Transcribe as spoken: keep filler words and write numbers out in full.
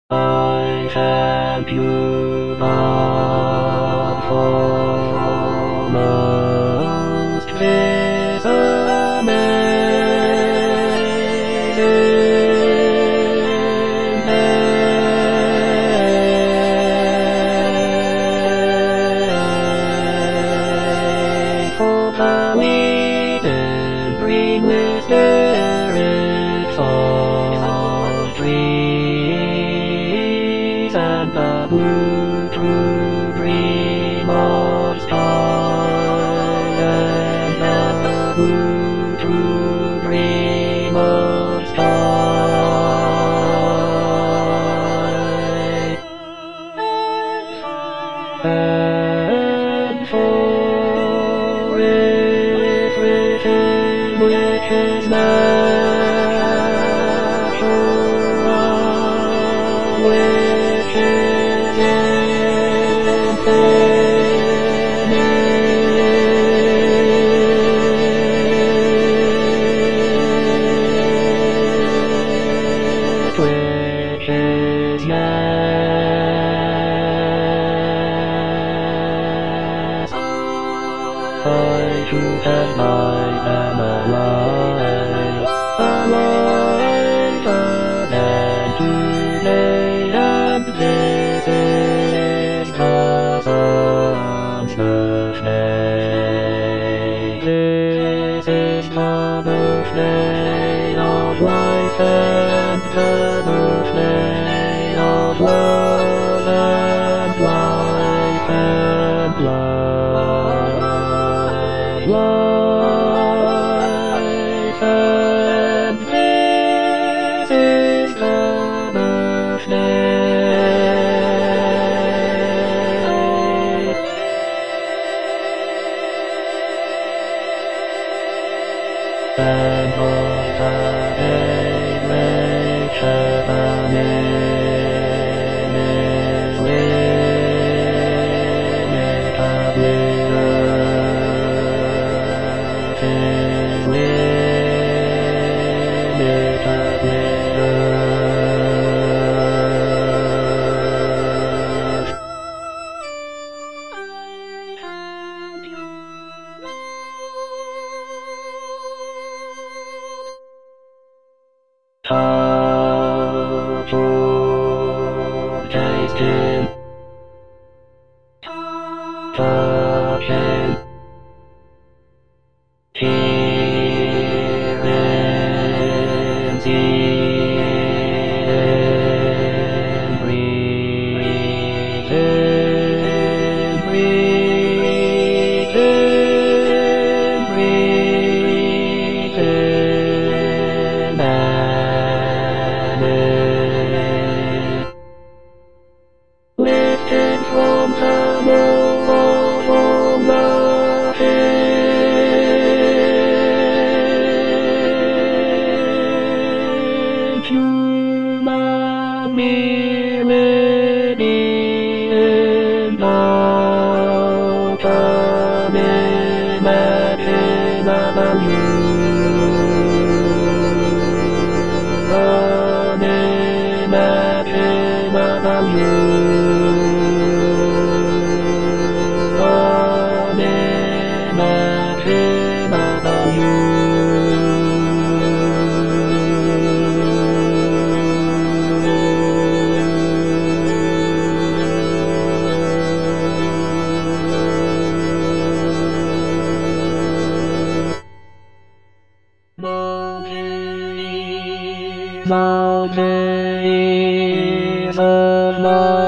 I thank you, God, for most this amazing day. For the weak and green with their songs of dreams, and the blue true dream of sky, and the blue true dream of sky. And for everything which is natural, which is infinite, which is yes. I too have life and alive, alive again today, and this is the sun's birthday. This is the birthday of life and the birthday of love and life and love. Life, and this is the birthday. And on the day which heaven is lit up with earth, is lit up with earth. Touch or taste him, touch him, hear him, see him, breathe him, breathe him, breathe him, and lifted from the mold, from the pit, human meridian, mountain imaginable you, unimaginable you. Unimaginable you. Mountains, mountains of my